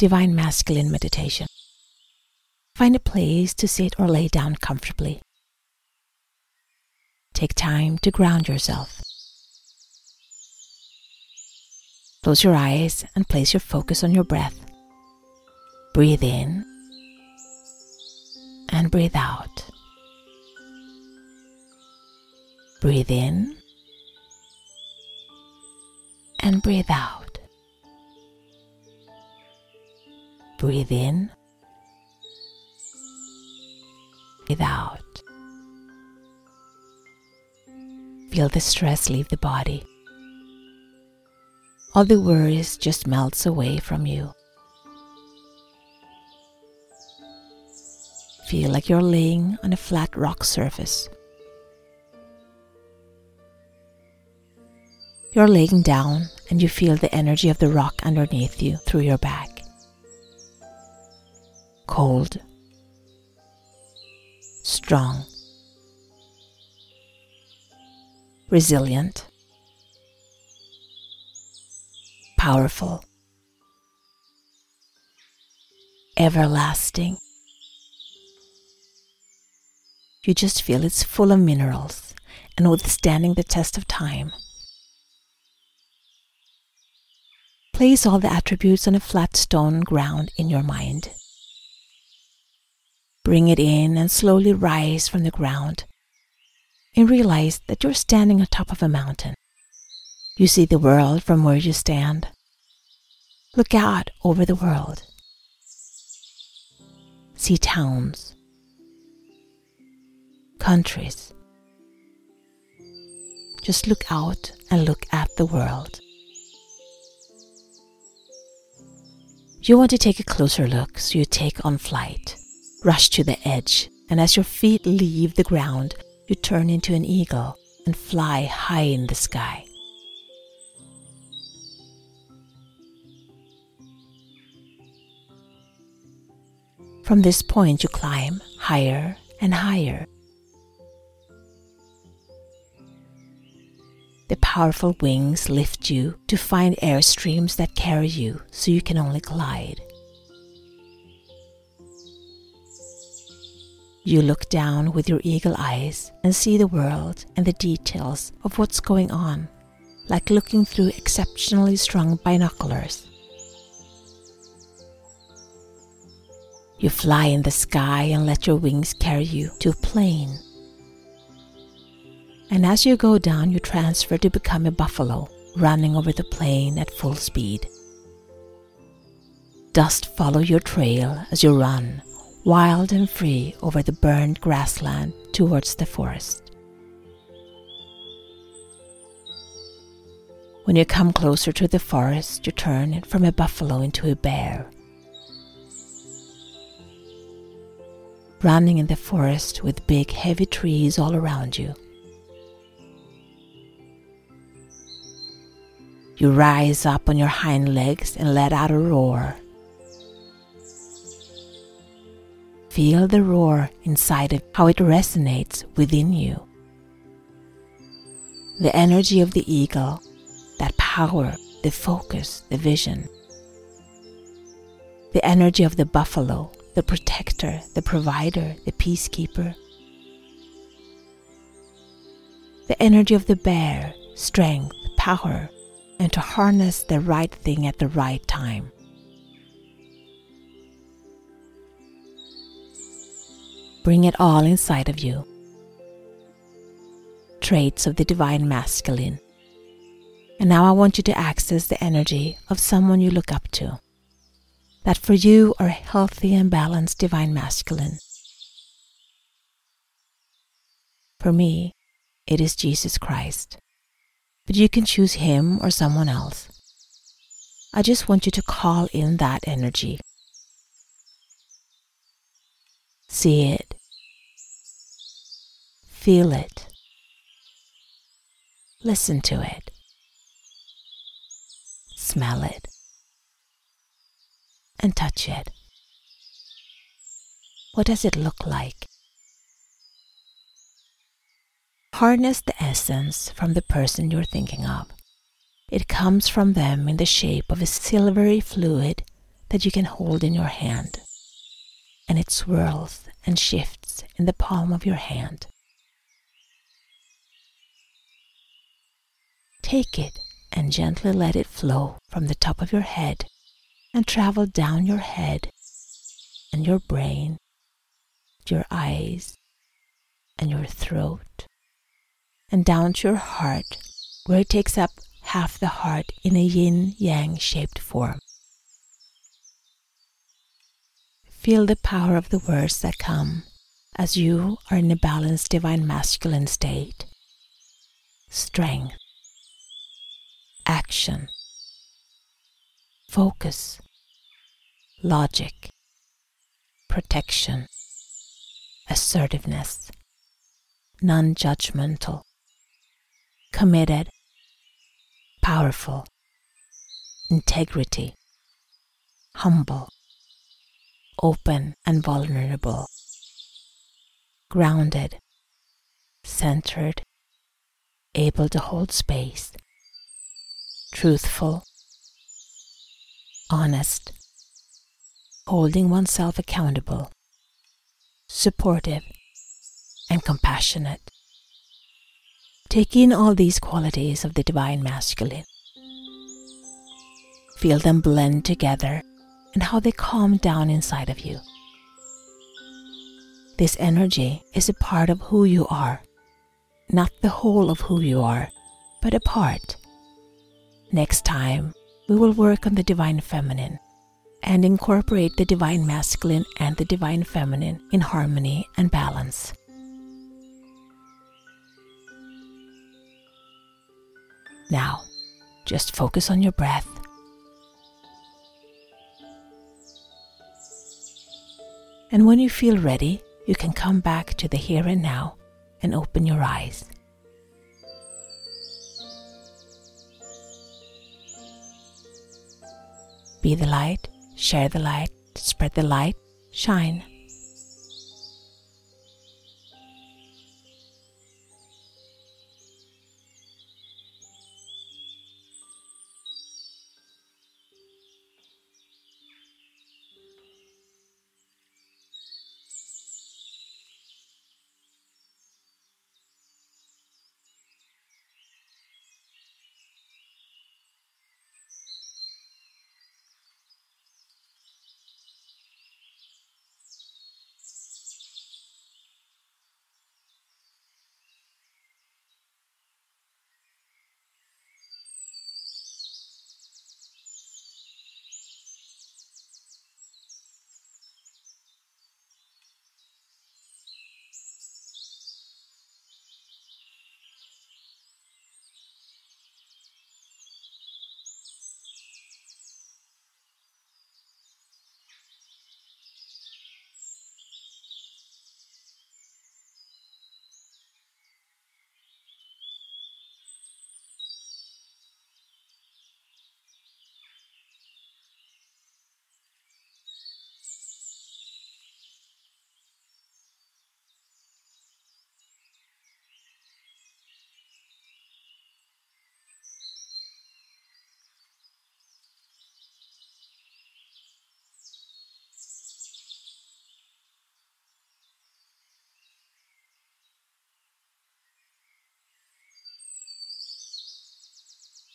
Divine Masculine meditation. Find a place to sit or lay down comfortably. Take time to ground yourself. Close your eyes and place your focus on your breath. Breathe in and breathe out. Breathe in and breathe out. Breathe in, breathe out. Feel the stress leave the body. All the worries just melts away from you. Feel like you're laying on a flat rock surface. You're laying down and you feel the energy of the rock underneath you through your back. Cold, strong, resilient, powerful, everlasting. You just feel it's full of minerals and withstanding the test of time. Place all the attributes on a flat stone ground in your mind. Bring it in and slowly rise from the ground and realize that you're standing on top of a mountain. You see the world from where you stand. Look out over the world. See towns, countries. Just look out and look at the world. You want to take a closer look, so you take on flight. Rush to the edge, and as your feet leave the ground, you turn into an eagle and fly high in the sky. From this point, you climb higher and higher. The powerful wings lift you to find airstreams that carry you so you can only glide. You look down with your eagle eyes and see the world and the details of what's going on, like looking through exceptionally strong binoculars. You fly in the sky and let your wings carry you to a plane. And as you go down, you transfer to become a buffalo, running over the plain at full speed. Dust follow your trail as you run, wild and free over the burned grassland towards the forest. When you come closer to the forest, you turn from a buffalo into a bear. Running in the forest with big heavy trees all around you. You rise up on your hind legs and let out a roar. Feel the roar inside it, how it resonates within you. The energy of the eagle, that power, the focus, the vision. The energy of the buffalo, the protector, the provider, the peacekeeper. The energy of the bear, strength, power, and to harness the right thing at the right time. Bring it all inside of you. Traits of the Divine Masculine. And now I want you to access the energy of someone you look up to, that for you are healthy and balanced Divine Masculine. For me, it is Jesus Christ, but you can choose him or someone else. I just want you to call in that energy. See it. Feel it. Listen to it. Smell it. And touch it. What does it look like? Harness the essence from the person you're thinking of. It comes from them in the shape of a silvery fluid that you can hold in your hand, and it swirls and shifts in the palm of your hand. Take it and gently let it flow from the top of your head and travel down your head and your brain, your eyes and your throat, and down to your heart, where it takes up half the heart in a yin-yang shaped form. Feel the power of the words that come as you are in a balanced divine masculine state. Strength, action, focus, logic, protection, assertiveness, non-judgmental, committed, powerful, integrity, humble, open and vulnerable, grounded, centered, able to hold space, truthful, honest, holding oneself accountable, supportive, and compassionate. Take in all these qualities of the divine masculine. Feel them blend together and how they calm down inside of you. This energy is a part of who you are, not the whole of who you are, but a part. Next time, we will work on the divine feminine and incorporate the divine masculine and the divine feminine in harmony and balance. Now, just focus on your breath. And when you feel ready, you can come back to the here and now and open your eyes. Be the light, share the light, spread the light, shine.